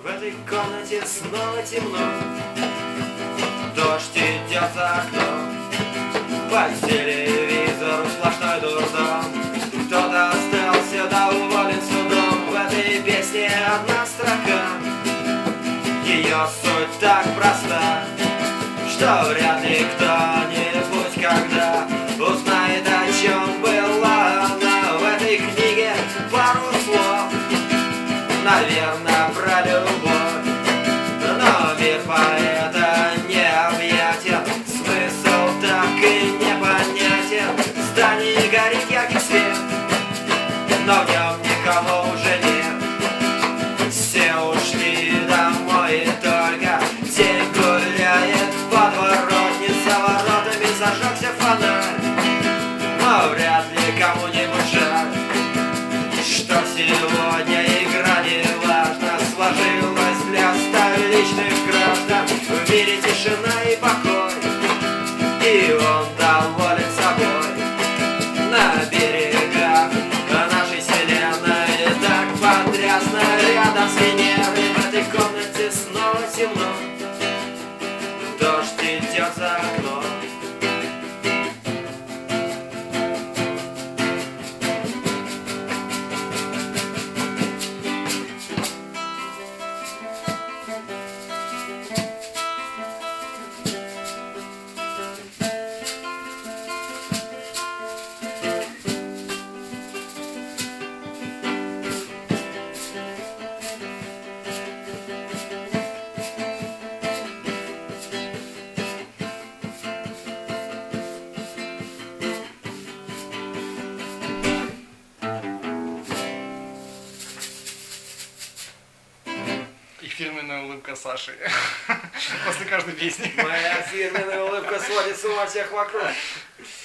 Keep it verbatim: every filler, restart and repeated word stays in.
В этой комнате снова темно, дождь идет за окном, по телевизору сплошной дурдом. Кто-то остался, да уволен судом. В этой песне одна строка, ее суть так проста, что вряд ли кто-нибудь когда узнает, о чем была она. В этой книге пару слов, наверное, про любовь, но мир поэта необъятен, смысл так и непонятен. В здании горит яркий свет, но в нем никого уже нет. Все ушли домой, и только тень гуляет подворотни. За воротами зажегся фонарь, но вряд ли кому-нибудь жаль, что сегодня игра не важна сложилась для столичных граждан. В мире тишина и покой, и он доволен собой. На берегах нашей вселенной так потрясно, рядом с Венерой. В этой комнате снова темно, дождь идет за окном. И фирменная улыбка Саши после каждой песни. Моя фирменная улыбка сводит с ума всех вокруг.